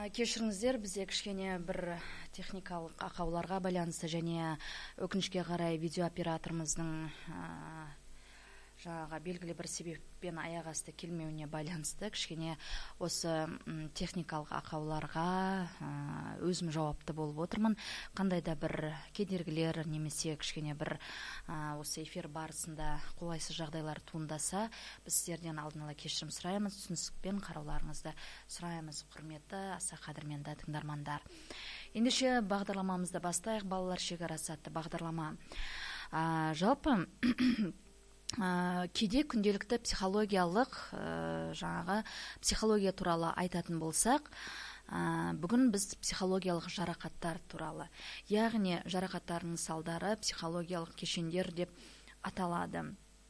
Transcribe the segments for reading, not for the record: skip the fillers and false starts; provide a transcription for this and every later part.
Кешіріңіздер, бізде кішкене бір техникалық ақауларға байланысты және өкінішке қарай видеооператорымыздың жаңағы белгілі бір себеппен аяқ асты келмеуіне байланысты кішкене осы техникалық ақауларға өзім жауапты болып отырмын. Қандай да бір кедергілер немесе кішкене бір осы эфир барысында қолайсыз жағдайлар туындаса, біз сіздерден алдын ала кешірім сұраймыз, түсіністікпен қарауларыңызды сұраймыз, құрметті аса қадірменді тыңдармандар. Ендеше бағдарламамызды бастайық. Балалар шекарасы атты бағдарлама. Жалпы кейде күнделікті психологиялық жаңағы психология туралы айтатын болсақ, бүгін біз психологиялық жарақаттар туралы, яғни жарақаттардың салдары психологиялық кешендер деп аталады.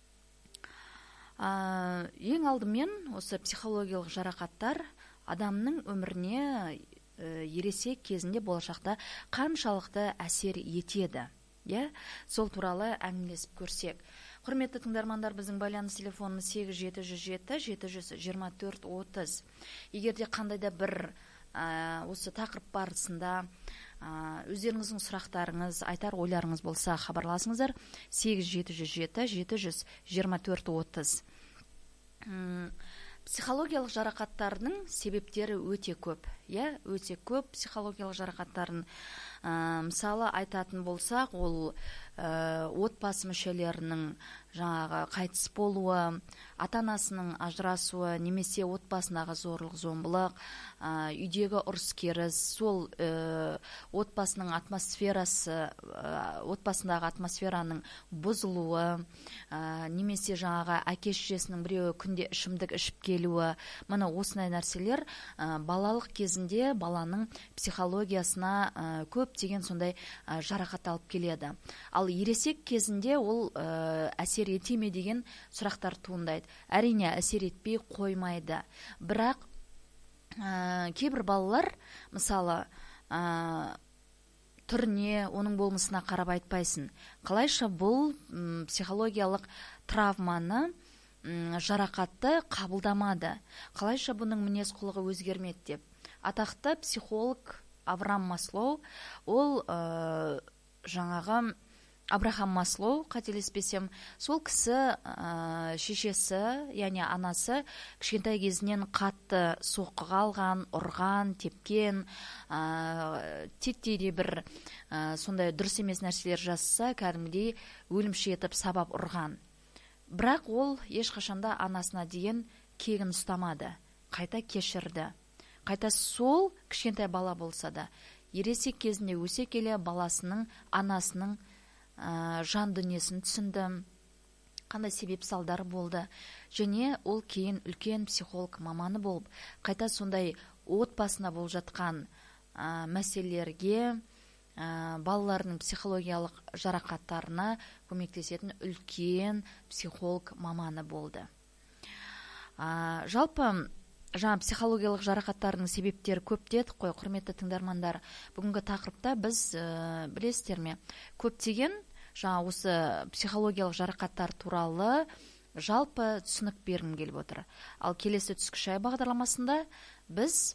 Ең алдымен осы психологиялық жарақаттар адамның өміріне ересек кезінде болашақта қаншалықты әсер етеді, сол туралы әңгімелесіп көрсек. Құрметті тыңдармандар, біздің байланыс телефонымыз 8707-724-30. Егерде қандай да бір осы тақырып барысында өздеріңіздің сұрақтарыңыз, айтар ойларыңыз болса, хабарласыңыздар. 8707-724-30. Психологиялық жарақаттардың себептері өте көп. Өте көп психологиялық жарақаттарын мысалы айтатын болсақ, ол отбасы мүшелерінің жаңағы қайтыс болуы, ата-анасының ажырасуы, немесе отбасындағы зорлық-зомбылық, үйдегі ұрыс-керіс, сол отбасының атмосферасы, отбасындағы атмосфераның бұзылуы, немесе жаңағы әке-шешесінің біреуі күнде ішімдік ішіп келуі, мына осындай нәрселер балалық кезінде баланың психологиясына көптеген сондай жарақат алып келеді. Ал ересек кезінде ол әсер ете ме деген сұрақтар туындайды. Әрине әсер етпей қоймайды. Бірақ кейбір балалар, мысалы, түріне, оның болмысына қарап айтпайсың. Қалайша бұл психологиялық травманы, жарақатты қабылдамады. Қалайша бұның мінез-құлығы өзгермеді деп. Атақты психолог Авраам Маслоу, ол жаңағы Абрахам Маслоу, қателеспесем, сол кісі шешесі, яғни анасы кішкентай кезінен қатты соққыға алған, ұрған, тепкен, титтей де бір сондай дұрыс емес нәрселер жасаса, кәдімгідей өлімші етіп сабап ұрған. Бірақ ол ешқашанда анасына деген кегін ұстамады, қайта кешірді. Қайта сол кішкентай бала болса да, ересек кезінде өсе келе баласының, анасының жан дүниесін түсінді, қандай себеп салдары болды, және ол кейін үлкен психолог маманы болып, қайта сондай отбасына болып жатқан мәселелерге, балалардың психологиялық жарақаттарына көмектесетін үлкен психолог маманы болды. Жалпы жаңа психологиялық жарақаттардың себептері көп дедік қой, құрметті тыңдармандар. Бүгінгі тақырыпта біз білесіздер ме, көптеген жаңа осы психологиялық жарақаттар туралы жалпы түсінік бергім келіп отыр. Ал келесі түскі шай бағдарламасында біз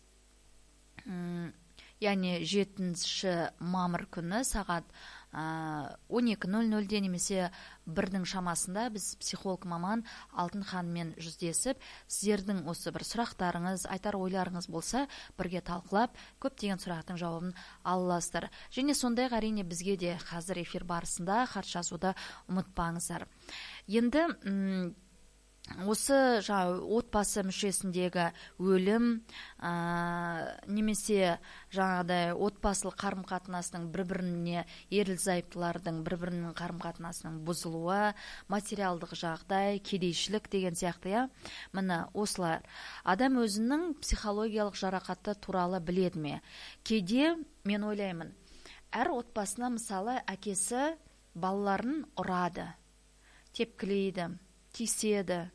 яғни 7 мамыр күні сағат 12:00-де немесе 1-дің шамасында біз психолог маман Алтын ханыммен жүздесіп, сіздердің осы бір сұрақтарыңыз, айтар ойларыңыз болса, бірге талқылап, көптеген сұрақтың жауабын аласыздар. Және сондай әрине бізге де қазір эфир барысында хат жазуды ұмытпаңыздар. Енді осы отбасы мүшесіндегі өлім, немесе жаңағыдай отбасылық қарым-қатынасының бір-біріне, ерлі-зайыптылардың бір-бірінің қарым-қатынасының бұзылуы, материалдық жағдай, кедейшілік деген сияқты, міне осылар. Адам өзінің психологиялық жарақаты туралы біледі ме? Кейде мен ойлаймын, әр отбасына мысалы әкесі балаларын ұрады, тепкілейді, тиіседі,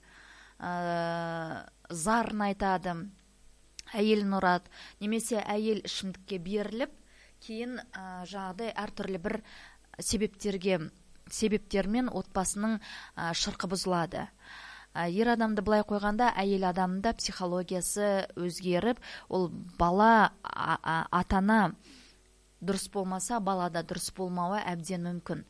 зарын айтады, әйелін ұрады, немесе әйел ішімдікке беріліп, кейін жаңағыдай әртүрлі бір себептермен отбасының шырқы бұзылады. ер адамды былай қойғанда әйел адамда психологиясы өзгеріп, ол бала атана дұрыс болмаса, балада дұрыс болмауы әбден мүмкін.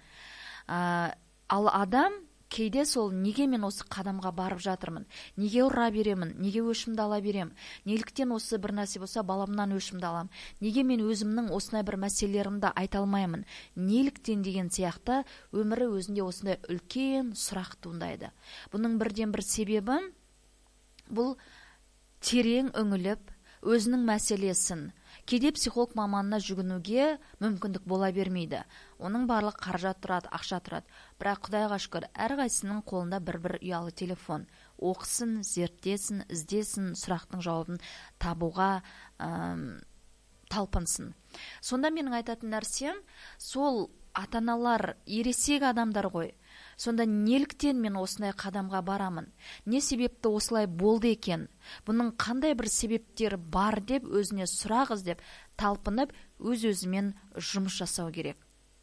Ал адам кейде сол неге мен осы қадамға барып жатырмын, неге ұра беремін, неге өшімді ала берем, неліктен осы бір нәрсе болса баламнан өшімді алам, неге мен өзімнің осындай бір мәселелерімді айта алмаймын, неліктен деген сияқты өмірі өзінде осындай үлкен сұрақ туындайды. Бұның бірден бір себебі бұл терең үңіліп өзінің мәселесін кейде психолог маманына жүгінуге мүмкіндік бола бермейді. Оның барлық қаражат тұрады, ақша тұрады. Бірақ Құдайға шүкір, әрқайсының қолында бір ұялы телефон. Оқысын, зерттесін, іздесін, сұрақтың жауабын табуға талпынсын. Сонда менің айтатын нәрсем, сол ата-аналар ересек адамдар ғой. Сонда неліктен мен осындай қадамға барамын? Не себепті осылай болды екен? Бұның қандай бір себептері бар деп өзіне сұрақ іздеп, талпынып, өз-өзімен жұмыс жасау керек.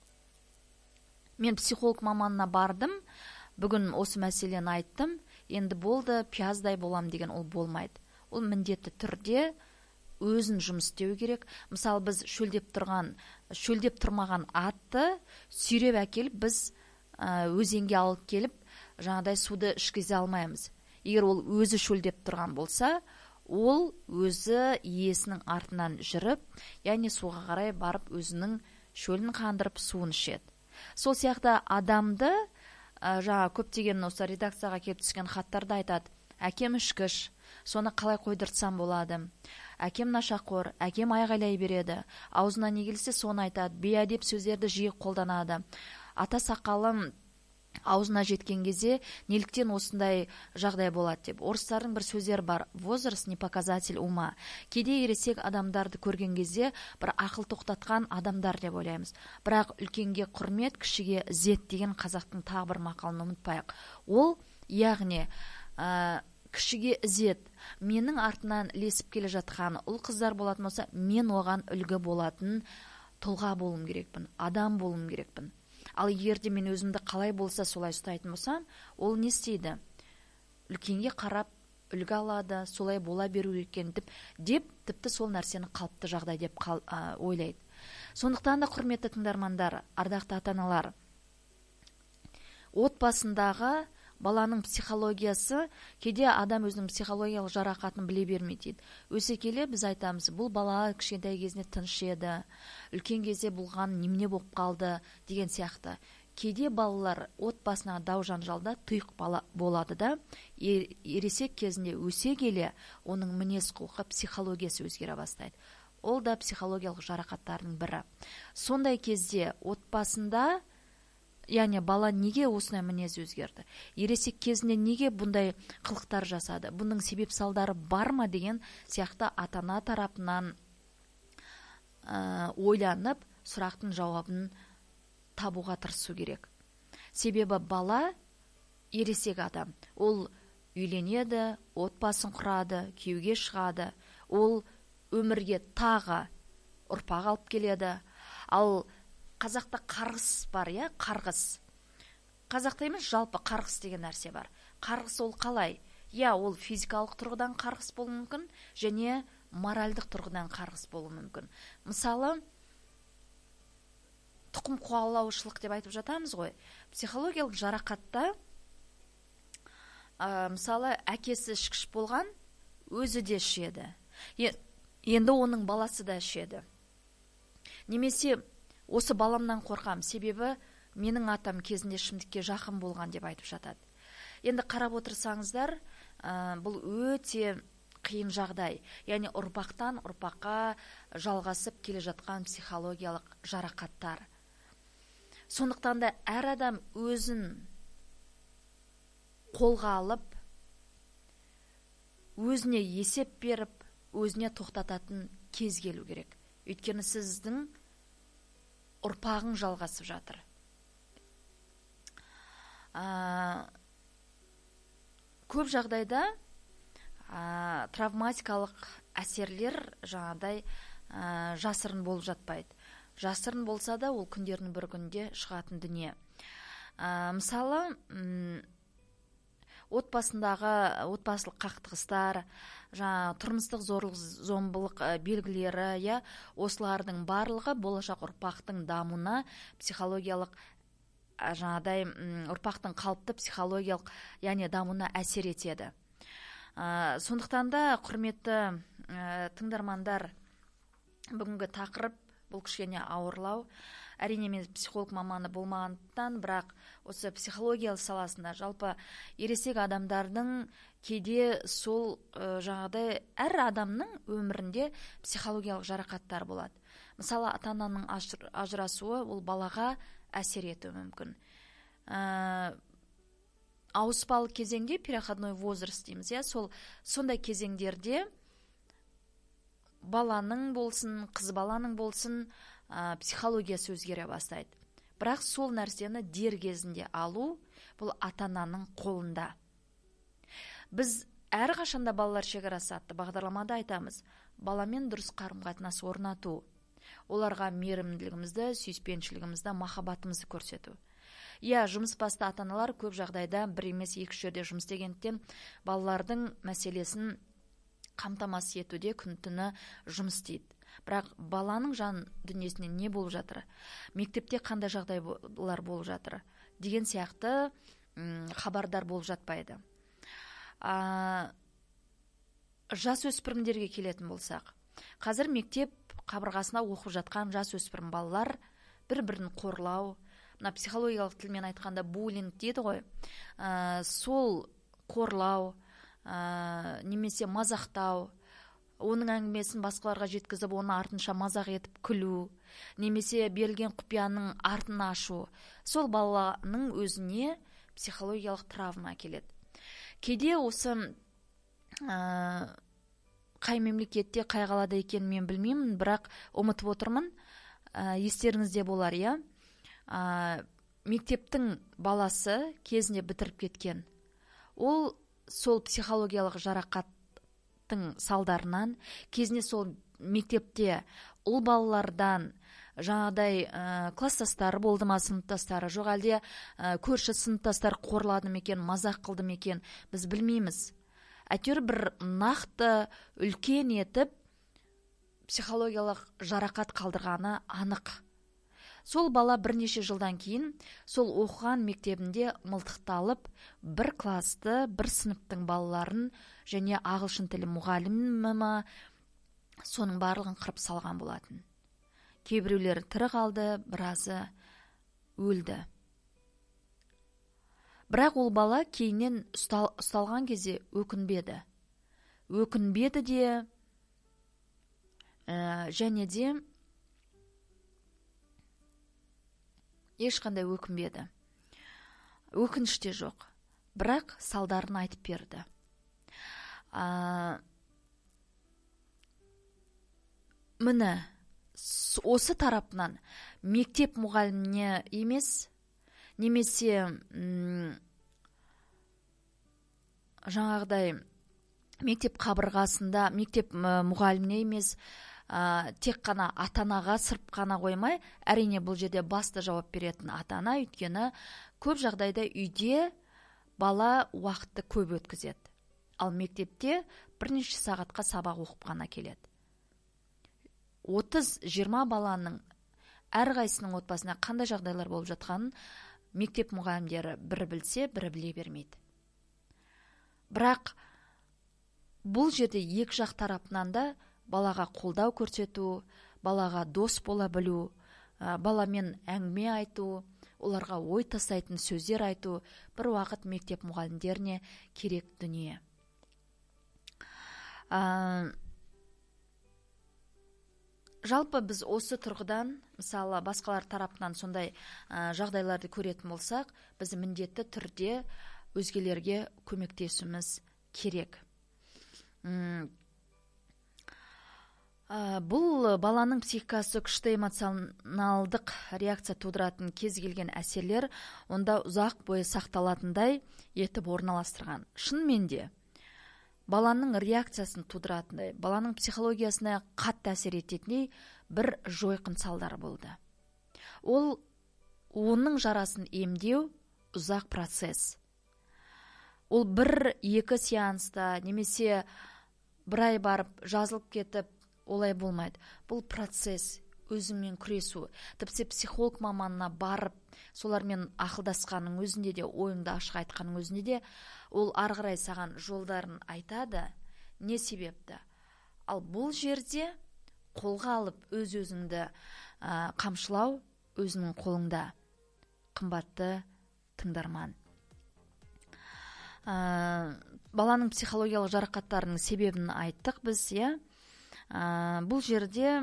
Мен психолог маманына бардым, бүгін осы мәселені айттым, енді болды, пияздай болам деген ол болмайды. Ол міндетті түрде өзін жұмыс істеу керек. Мысалы, біз шөлдеп тұрмаған атты сүйреп әкеліп, біз өзенге алып келіп, жаңадай суды ішкізе алмаймыз. Егер ол өзі шөлдеп тұрған болса, ол өзі иесінің артынан жүріп, яғни суға қарай барып өзінің шөлін қандырып суын ішеді. Сол сияқты адамды жаңа көптеген осы редакцияға келіп түскен хаттарда айтады: әкем ішкіш, соны қалай қойдыртсам болады? Әкем нашақор, әкем айғайлай береді, аузына не келсе соны айтады, бейәдеп сөздерді жиі қолданады. Ата сақалым аузына жеткен кезде неліктен осындай жағдай болады деп. Орыстардың бір сөздері бар: возраст не показатель ума. Кейде ересек адамдарды көрген кезде бір ақыл тоқтатқан адамдар деп ойлаймыз. Бірақ үлкенге құрмет, кішіге ізет деген қазақтың тағы бір мақалын ұмытпайық. Ол яғни кішіге ізет, менің артынан ілесіп келе жатқан ұл қыздар болатын болса, мен оған үлгі болатын тұлға болуым керекпін, адам болуым керекпін. Ал егерде мен өзімді қалай болса солай ұстайтын болсам, ол не істейді? Үлкенге қарап үлгі алады, солай бола беру екен деп тіпті сол нәрсені қалыпты жағдай деп ойлайды. Сондықтан да, құрметті тыңдармандар, ардақты ата-аналар, отбасындағы баланың психологиясы, кейде адам өзінің психологиялық жарақатын біле бермейді. Өсе келе біз айтамыз, бұл бала кішкентай кезінде тыныш еді, үлкен кезде бұлған немене болып қалды деген сияқты. Кейде балалар отбасына дау жанжалда тұйық болады да, ересек кезінде өсе келе оның мінез құлқы, психологиясы өзгере бастайды. Ол да психологиялық жарақаттардың бірі. Сондай кезде отбасында, яғни бала неге осындай мінез өзгерді? Ересек кезінде неге бұндай қылықтар жасады? Бұның себеп салдары бар ма деген сияқты ата-ана тарапынан ойланып, сұрақтың жауабын табуға тырысу керек. Себебі бала ересек адам. Ол үйленеді, отбасын құрады, күйеуге шығады. Ол өмірге тағы ұрпақ алып келеді. Ал қазақта қарғыс бар, қарғыс. Қазақта емес, жалпы қарғыс деген нәрсе бар. Қарғыс ол қалай? Ол физикалық тұрғыдан қарғыс болуы мүмкін, және моральдық тұрғыдан қарғыс болуы мүмкін. Мысалы, тұқым қуалаушылық деп айтып жатамыз ғой. Психологиялық жарақатта, мысалы, әкесі ішкіш болған, өзі де ішеді. Енді оның баласы да ішеді. Немесе осы баламнан қорқам, себебі менің атам кезінде ішімдікке жақын болған деп айтып жатады. Енді қарап отырсаңыздар, бұл өте қиын жағдай. Яғни ұрпақтан ұрпаққа жалғасып келе жатқан психологиялық жарақаттар. Сондықтан да әр адам өзін қолға алып, өзіне есеп беріп, өзіне тоқтататын кез келу керек. Өйткені сіздің ұрпағың жалғасып жатыр. Көп жағдайда травматикалық әсерлер жаңадай жасырын болып жатпайды. Жасырын болса да, ол күндердің бір күнде шығатын дүние. Мысалы, отбасылық қақтығыстар, тұрмыстық зорлық-зомбылық белгілері, осылардың барлығы болашақ ұрпақтың дамуына психологиялық ұрпақтың қалыпты психологиялық дамуына әсер етеді. Сондықтан да, құрметті тыңдармандар, бүгінгі тақырып бұл кішкене ауырлау. Әрине мен психолог маманы болмағандықтан, бірақ осы психологиялық саласында жалпы ересек адамдардың кейде сол әр адамның өмірінде психологиялық жарақаттар болады. Мысалы, ата-ананың ажырасуы ол балаға әсер етуі мүмкін. Ауыспалы кезеңде, переходной возраст дейміз, сондай кезеңдерде баланың болсын, қыз баланың болсын, психологиясы өзгере бастайды. Бірақ сол нәрсені дер кезінде алу бұл ата-ананың қолында. Біз әрқашанда балалар шекарасы атты бағдарламада айтамыз, баламен дұрыс қарым-қатынас орнату, оларға мейірімділігімізді, сүйіспеншілігімізді, махаббатымызды көрсету. Жұмыс басты ата-аналар көп жағдайда бір емес екі жерде жұмыс істегендіктен балалардың мәселесін қамтамасыз етуде күн-түні жұмыс істейді. Бірақ баланың жан дүниесінде не болып жатыр, мектепте қандай жағдайлар болып жатыр деген сияқты хабардар болып жатпайды. Жасөспірімдерге келетін болсақ, қазір мектеп қабырғасына оқып жатқан жасөспірім балалар бір-бірін қорлау, психологиялық тілмен айтқанда буллинг дейді ғой, сол қорлау, немесе мазақтау, оның әңгімесін басқаларға жеткізіп, оны артынша мазақ етіп күлу, немесе берілген құпияның артын ашу, сол баланың өзіне психологиялық травма келеді. Кейде осы қай мемлекетте, қай қалада екенін мен білмеймін, бірақ ұмытып отырмын. Естеріңізде болар, мектептің баласы кезінде бітіріп кеткен. Ол сол психологиялық жарақаттың салдарынан, кезінде сол мектепте ұл балалардан класстастары болды ма, сыныптастары, жоқ әлде көрші сыныптастар қорлады ма екен, мазақ қылды ма екен, біз білмейміз. Әйтеуір бір нақты үлкен етіп психологиялық жарақат қалдырғаны анық. Сол бала бірнеше жылдан кейін сол оқыған мектебінде мылтықталып, бір класты, бір сыныптың балаларын және ағылшын тілі мұғалімі соның барлығын қырып салған болатын. Кейбіреулері тірі қалды, біразы өлді. Бірақ ол бала кейіннен ұсталған кезде өкінбеді. Өкінбеді де, және де ешқандай өкінбеді. Өкініште жоқ. Бірақ салдарын айтып берді. Міне, осы тарапынан мектеп мұғаліміне емес, немесе мектеп қабырғасында, мектеп мұғаліміне емес, тек қана ата-анаға сырып қана қоймай, әрине бұл жерде басты жауап беретін ата-ана, өйткені көп жағдайда үйде бала уақытты көп өткізеді. Ал мектепте бірнеше сағатқа сабақ оқып қана келеді. 30-20 баланың әрқайсының отбасына қандай жағдайлар болып жатқанын мектеп мұғалімдері бірі білсе, бірі біле бермейді. Бірақ бұл жерде екі жақ тарапынан да балаға қолдау көрсету, балаға дос бола білу, баламен әңгіме айту, оларға ой тастайтын сөздер айту бір уақыт мектеп мұғалімдеріне керек дүние. Жалпы біз осы тұрғыдан, мысалы басқалар тарапынан сондай жағдайларды көретін болсақ, біз міндетті түрде өзгелерге көмектесуіміз керек. Бұл баланың психикасы күшті эмоционалдық реакция тудыратын кез келген әсерлер онда ұзақ бойы сақталатындай етіп орналастырған. Шынымен де баланың реакциясын тудыратындай, баланың психологиясына қатты әсер ететіндей бір жойқын салдары болды. Оның жарасын емдеу ұзақ процесс. ол 1-2 сеанста немесе бір ай барып жазылып кетіп олай болмайды. Бұл процесс, өзіңмен күресу. Тіпті психолог маманына барып солармен ақылдасқаның өзінде де, ойыңды ашық айтқаның өзінде де ол ары қарай саған жолдарын айтады, не себепті. Ал бұл жерде қолға алып өз-өзіңді қамшылау өзінің қолыңда. Қымбатты тыңдарман, баланың психологиялық жарақаттарының себебін айттық біз, бұл жерде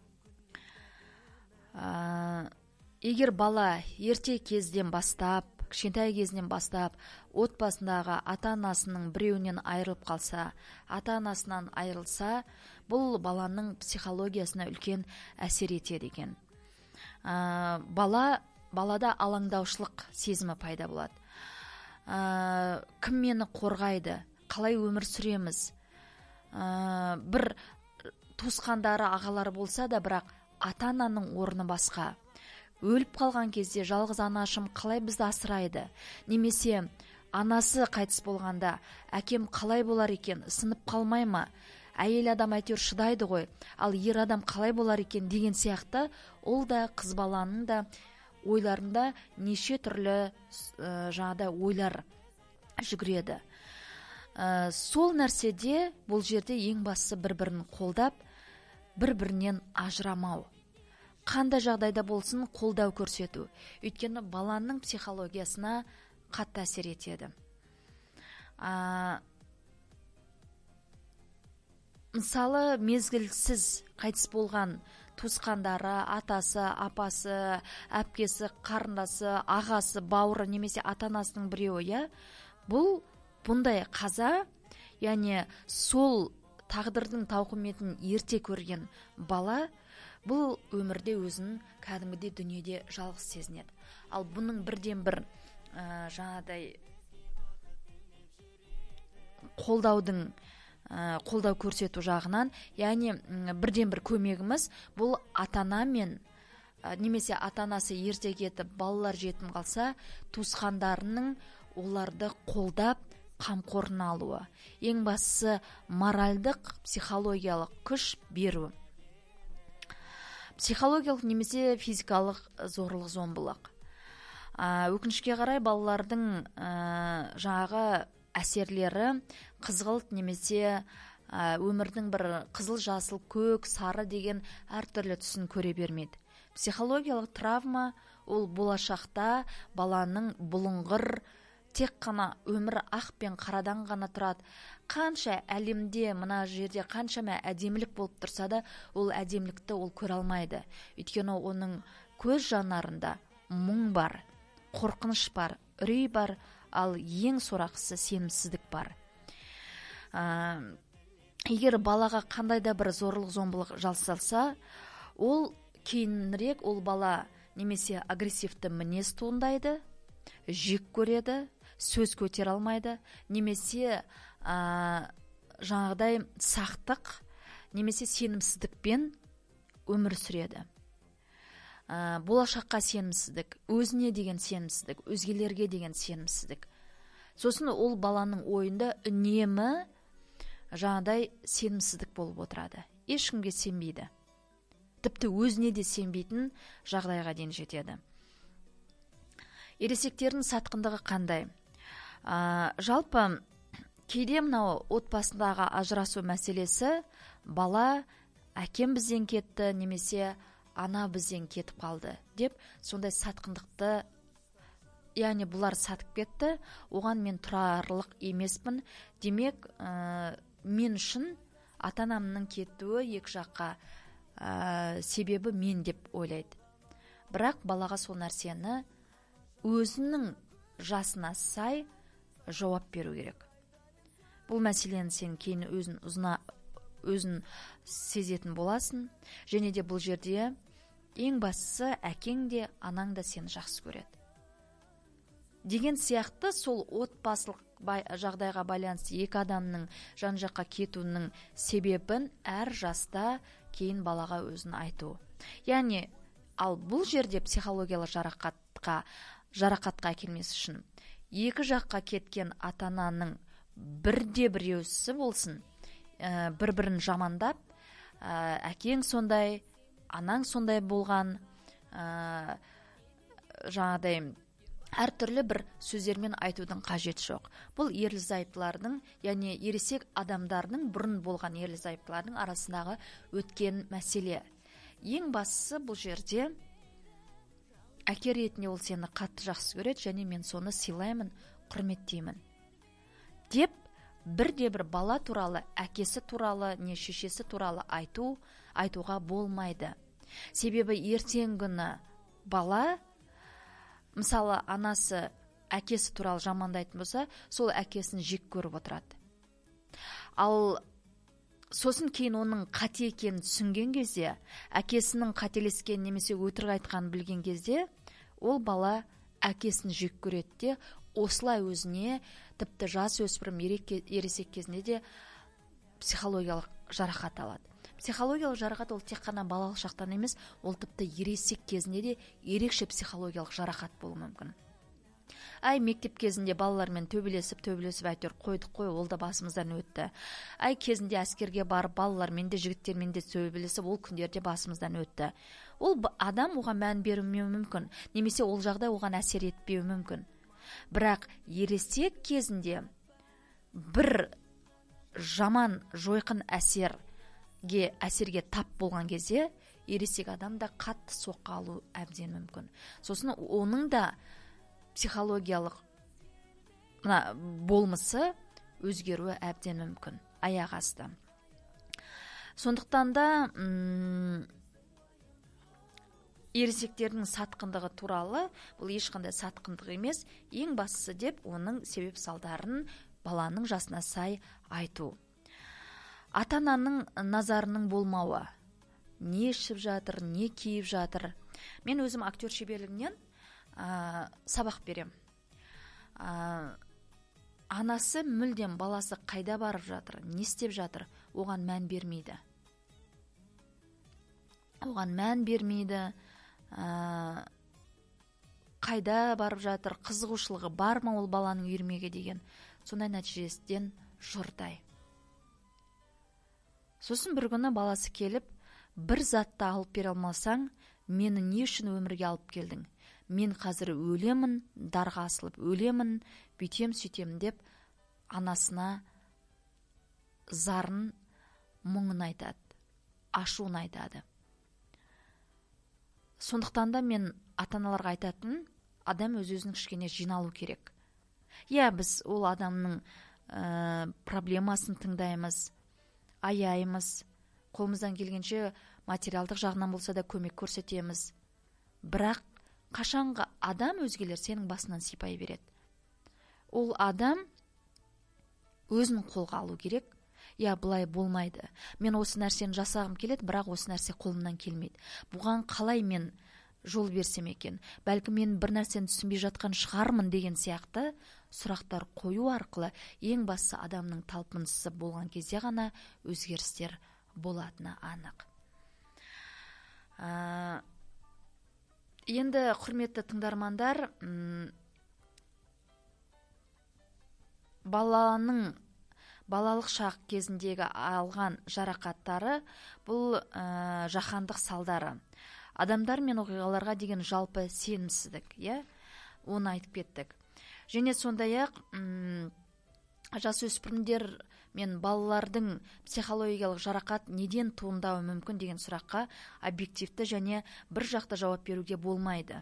егер бала ерте кезден бастап, кішкентай кезінен бастап отбасындағы ата-анасының біреуінен айырылып қалса, ата-анасынан айырылса, бұл баланың психологиясына үлкен әсер етеді екен. Балада алаңдаушылық сезімі пайда болады. Кім мені қорғайды, қалай өмір сүреміз. Бір туысқандары, ағалары болса да, бірақ ата-ананың орны басқа. Өліп қалған кезде жалғыз анашым қалай бізді асырайды, немесе анасы қайтыс болғанда әкем қалай болар екен, сынып қалмай ма, әйел адам әйтеуір шыдайды ғой, ал ер адам қалай болар екен деген сияқты, ол да қыз баланың да ойларында неше түрлі ойлар жүгіреді. Сол нәрседе бұл жерде ең бастысы бір-бірін қолдап, бір-бірінен ажырамау. Қандай жағдайда болсын қолдау көрсету. Өйткені баланың психологиясына қатты әсер етеді. Мысалы, мезгілсіз қайтыс болған туысқандары, атасы, апасы, әпкесі, қарындасы, ағасы, бауыры немесе ата-анасының біреуі, бұндай қаза, яғни сол тағдырдың тауқыметін ерте көрген бала, бұл өмірде өзін кәдімгідей дүниеде жалғыз сезінеді. Ал бұның бірден-бір қолдау көрсету жағынан, яғни бірден-бір көмегіміз бұл ата-ана мен немесе ата-анасы ерте кетіп, балалар жетім қалса, туысқандарының оларды қолдап қамқорына алуы. Ең бастысы моральдық, психологиялық күш беру. Психологиялық немесе физикалық зорлық-зомбылық. Өкінішке қарай балалардың жаңағы әсерлері қызғылт немесе өмірдің бір қызыл, жасыл, көк, сары деген әртүрлі түсін көре бермейді. Психологиялық травма ол болашақта баланың бұлыңғыр, тек қана өмір ақ пен қарадан ғана тұрады. Қанша әлемде, мына жерде қаншама әдемілік болып тұрса да, ол әдемілікті ол көре алмайды. Өйткені оның көз жанарында мұң бар, қорқыныш бар, үрей бар, ал ең сорақысы сенімсіздік бар. Егер балаға қандай да бір зорлық-зомбылық жасалса, ол кейінірек ол бала немесе агрессивті мінез туындайды, жек көреді, сөз көтер алмайды, немесе жаңағыдай сақтық, немесе сенімсіздікпен өмір сүреді. Болашаққа сенімсіздік, өзіне деген сенімсіздік, өзгелерге деген сенімсіздік. Сосын ол баланың ойында үнемі жаңағыдай сенімсіздік болып отырады. Ешкімге сенбейді. Тіпті өзіне де сенбейтін жағдайға дейін жетеді. Ересектердің сатқындығы қандай? Жалпы кейде мынау отбасындағы ажырасу мәселесі, бала әкем бізден кетті немесе ана бізден кетіп қалды деп сондай сатқындықты, яғни бұлар сатып кетті, оған мен тұрарлық емеспін. Демек, мен үшін ата-анамның кетуі екі жаққа себебі мен деп ойлайды. Бірақ балаға сол нәрсені өзінің жасына сай жауап беру керек. Бұл мәселені сен кейін өзін сезетін боласың, және де бұл жерде ең бастысы әкең де, анаң да сені жақсы көреді. Деген сияқты сол отбасылық жағдайға байланысты екі адамның жан-жаққа кетуінің себебін әр жаста кейін балаға өзін айту. Яғни, ал бұл жерде психологиялық жарақатқа әкелмес үшін екі жаққа кеткен ата-ананың бірде біреусі болсын бір-бірін жамандап, әкең сондай, анаң сондай болған, жаңағыдай әртүрлі бір сөздермен айтудың қажет жоқ. Бұл ерлі-зайыптылардың, яғни ересек адамдардың, бұрын болған ерлі-зайыптылардың арасындағы өткен мәселе. Ең бастысы бұл жерде әке ретінде ол сені қатты жақсы көреді, және мен соны сыйлаймын, құрметтеймін деп бірде-бір бала туралы, әкесі туралы, не шешесі туралы айтуға болмайды. Себебі ертеңгі күні бала, мысалы, анасы әкесі туралы жамандайтын болса, сол әкесін жек көріп отырады. Ал сосын кейін оның қате екенін түсінген кезде, әкесінің қателескен немесе өтірік айтқанын білген кезде, ол бала әкесін жек көреді де, осылай өзіне тіпті жас өспірім ересек кезінде де психологиялық жарақат алады. Психологиялық жарақат ол тек қана балалық шақтан емес, ол тіпті ересек кезінде де ерекше психологиялық жарақат болуы мүмкін. Мектеп кезінде балалармен төбелесіп әйтеуір қойдық қой, ол да басымыздан өтті. Кезінде әскерге барып балалармен де жігіттермен де төбелесіп, ол күндерде басымыздан өтті. Ол адам оған мән бермеуі мүмкін, немесе ол жағдай оған әсер етпеуі мүмкін. Бірақ ересек кезінде бір жаман жойқын әсерге тап болған кезде, ересек адам да қатты соққы алу әбден мүмкін. Сосын оның да психологиялық болмысы өзгеруі әбден мүмкін, аяқ асты. Сондықтан да ересектердің сатқындығы туралы, бұл ешқандай сатқындық емес, ең бастысы деп оның себеп салдарын баланың жасына сай айту. Ата-ананың назарының болмауы, не ішіп жатыр, не киіп жатыр. Мен өзім актер шеберлігінен сабақ берем. Анасы мүлдем баласы қайда барып жатыр, не істеп жатыр, оған мән бермейді. Қайда барып жатыр, қызығушылығы бар ма ол баланың үйірмеге деген, сондай нәтижесінен жұрдай. Сосын бір күні баласы келіп, бір затты алып бере алмасаң, мені не үшін өмірге алып келдің? Мен қазір өлемін, дарға асылып өлемін, бүйтем-сөйтем деп анасына зарын, мұңын айтады, ашуын айтады. Сондықтан да мен ата-аналарға айтатын, адам өз-өзінің кішкене жиналу керек. Біз ол адамның проблемасын тыңдаймыз, аяймыз, қолымыздан келгенше материалдық жағынан болса да көмек көрсетеміз. Бірақ қашанғы адам өзгелер сенің басынан сипай береді. Ол адам өзін қолға алу керек. Бұлай болмайды. Мен осы нәрсені жасағым келеді, бірақ осы нәрсе қолымнан келмейді. Бұған қалай мен жол берсем екен? Бәлкім мен бір нәрсені түсінбей жатқан шығармын деген сияқты сұрақтар қою арқылы ең бастысы адамның талпынысы болған кезде ғана өзгерістер болатыны анық. Енді құрметті тыңдармандар, балалық шақ кезіндегі алған жарақаттары бұл жаһандық салдары. Адамдар мен оқиғаларға деген жалпы сенімсіздік, оны айтып кеттік. Және сондай-ақ жасөспірімдер мен балалардың психологиялық жарақат неден туындауы мүмкін деген сұраққа объективті және бір жақты жауап беруге болмайды.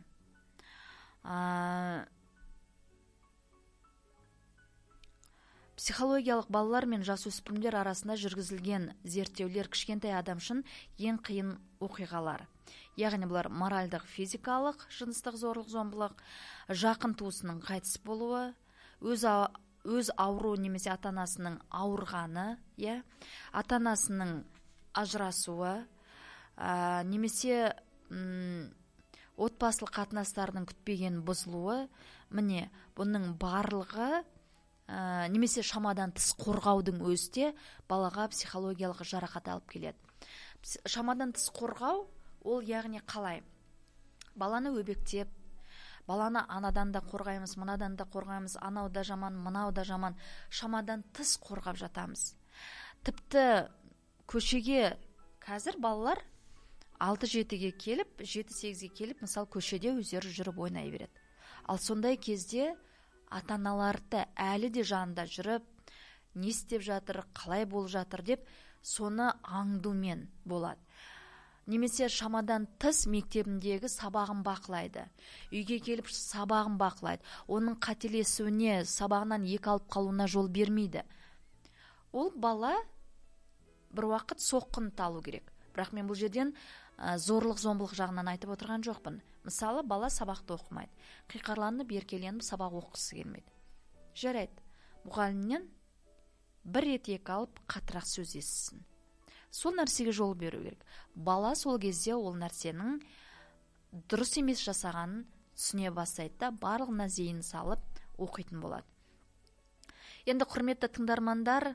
Психологиялық балалар мен жасөспірімдер арасында жүргізілген зерттеулер кішкентай адам үшін ең қиын оқиғалар. Яғни бұлар моральдық, физикалық, жыныстық зорлық-зомбылық, жақын туысының қайтыс болуы, өз ауру немесе ата-анасының ауырғаны, ата-анасының ажырасуы, немесе отбасылық қатынастардың күтпеген бұзылуы, міне бұның барлығы немесе шамадан тыс қорғаудың өзі балаға психологиялық жарақат алып келеді. Шамадан тыс қорғау ол яғни қалай? Баланы өбектеп, баланы анадан да қорғаймыз, мынадан да қорғаймыз, анау да жаман, мынау да жаман, шамадан тыс қорғап жатамыз. Тіпті көшеге қазір балалар 6-7-ге келіп, 7-8-ге келіп, мысалы көшеде өздері жүріп ойнай береді. Ал сондай кезде ата-аналарды әлі де жанында жүріп, не істеп жатыр, қалай болып жатыр деп, соны аңдумен болады. Немесе шамадан тыс мектебіндегі сабағын бақылайды. Үйге келіп сабағын бақылайды. Оның қателесуіне, сабағынан екі алып қалуына жол бермейді. Ол бала бір уақыт соққын талу керек. Бірақ мен бұл жерден зорлық-зомбылық жағынан айтып отырған жоқпын. Мысалы, бала сабақты оқымайды. Қиқарланып, еркеленіп сабақ оқысы келмейді. Жарайды. Мұғалімнен бір рет екі алып қатырақ сөз естісін. Сол нәрсеге жол беру керек. Бала сол кезде ол нәрсенің дұрыс емес жасағанын түсіне бастайды да, барлығына зейін салып оқитын болады. Енді құрметті тыңдармандар,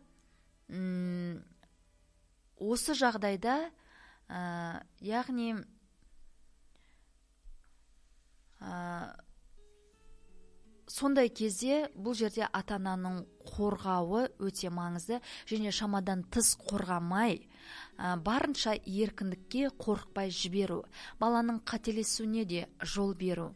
осы жағдайда, яғни сондай кезде бұл жерде ата-ананың қорғауы өте маңызды, және шамадан тыс қорғамай, барынша еркіндікке қорықпай жіберу, баланың қателесуіне де жол беру.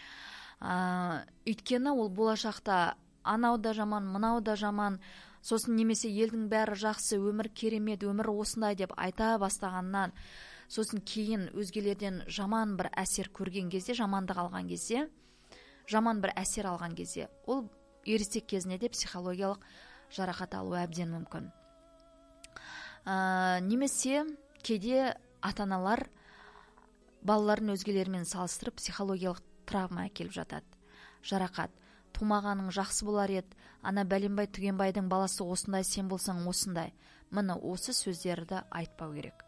Өйткені ол болашақта анау да жаман, мынау да жаман, сосын немесе елдің бәрі жақсы, өмір керемет, өмір осындай деп айта бастағаннан, сосын кейін өзгелерден жаман бір әсер көрген кезде, жамандық алған кезде, жаман бір әсер алған кезде, ол ересек кезінде де психологиялық жарақат алуы әбден мүмкін. Немесе кейде ата-аналар балаларын өзгелермен салыстырып психологиялық травма әкеліп жатады. Жарақат. Тумағаның жақсы болар еді, ана бәленбай түгенбайдың баласы осындай, сен болсаң осындай. Міне осы сөздерді айтпау керек.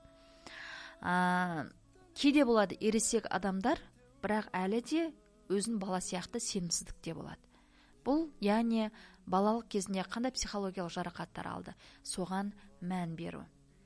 Кейде болады ересек адамдар, бірақ әлі де өзін бала сияқты сенімсіздікте болады. Бұл, яғни балалық кезінде қандай психологиялық жарақаттар алды, соған мән беру.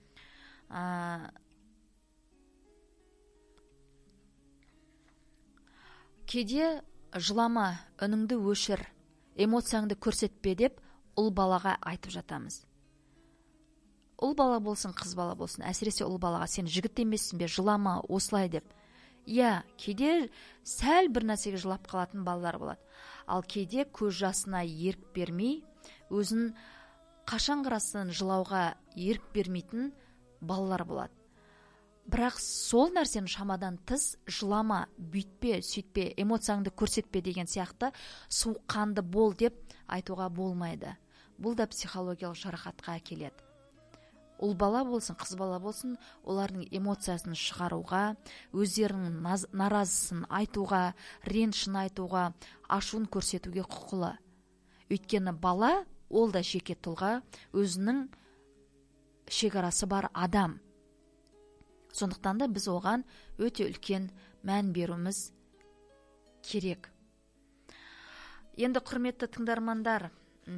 Кейде жылама, үніңді өшір, эмоцияңды көрсетпе деп ұл балаға айтып жатамыз. Ұл бала болсын, қыз бала болсын, әсіресе ұл балаға, сен жігіт емессің бе, жылама, осылай деп. Кейде сәл бір нәрсеге жылап қалатын балалар болады. Ал кейде көз жасына ерік бермей, өзін қашан қарасын жылауға ерік бермейтін балалар болады. Бірақ сол нәрсені шамадан тыс жылама, бүйтпе, сөйтпе, эмоцияңды көрсетпе деген сияқты суыққанды бол деп айтуға болмайды. Бұл да психологиялық жарақатқа әкеледі. Ұл бала болсын, қыз бала болсын, олардың эмоциясын шығаруға, өздерінің наразысын айтуға, ренішін айтуға, ашуын көрсетуге құқылы. Өйткені бала, ол да жеке тұлға, өзінің шекарасы бар адам. Сондықтан да біз оған өте үлкен мән беруіміз керек. Енді құрметті тыңдармандар,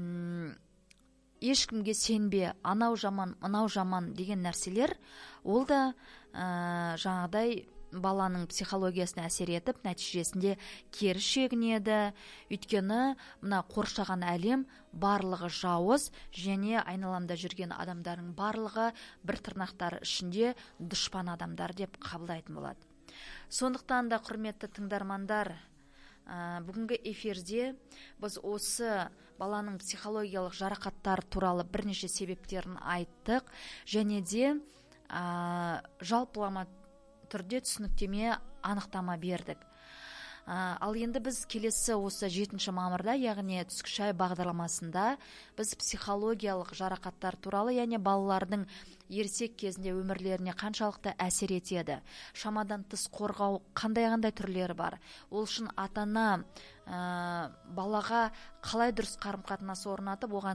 ешкімге сенбе, анау жаман, мынау жаман деген нәрселер, ол да жаңағыдай баланың психологиясына әсер етіп, нәтижесінде кері шегінеді. Өйткені мына қоршаған әлем барлығы жауыз, және айналамда жүрген адамдардың барлығы бір тырнақтар ішінде дұшпан адамдар деп қабылдайтын болады. Сондықтан да құрметті тыңдармандар, бүгінгі эфирде біз осы баланың психологиялық жарақаттар туралы бірнеше себептерін айттық, және де жалпылама түрде түсініктеме анықтама бердік. Ал енді біз келесі осы 7 мамырда, яғни түскі шай бағдарламасында біз психологиялық жарақаттар туралы, яғни балалардың ересек кезінде өмірлеріне қаншалықты әсер етеді, шамадан тыс қорғау қандай түрлері бар, ол үшін ата-ана балаға қалай дұрыс қарым-қатынас орнатып, оған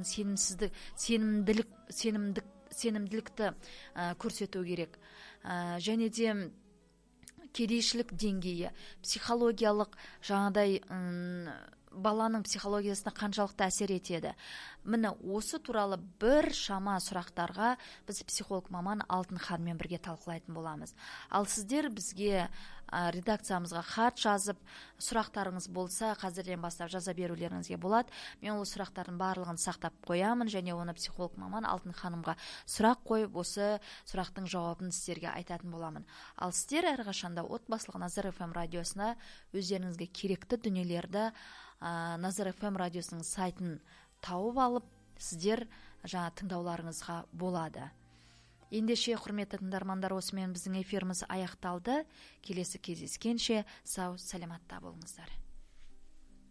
сенімділікті көрсету керек, және де кедейшілік деңгейі, психологиялық жаңадай баланың психологиясына қаншалықты әсер етеді. Міне осы туралы бір шама сұрақтарға біз психолог маман Алтын ханыммен бірге талқылайтын боламыз. Ал сіздер бізге редакциямызға хат жазып, сұрақтарыңыз болса, қазірден бастап жаза берулеріңізге болады. Мен ол сұрақтардың барлығын сақтап қоямын, және оны психолог маман Алтын ханымға сұрақ қойып, осы сұрақтың жауабын сіздерге айтатын боламын. Ал сіздер әрқашанда отбасылық Назар FM радиосына өздеріңізге керекті дүниелерді Назар FM радиосының сайтын тауып алып, сіздер жаңа тыңдауларыңызға болады. Ендеше, құрметті тыңдармандар, осымен біздің эфиріміз аяқталды. Келесі кездескенше сау саламатта болыңыздар.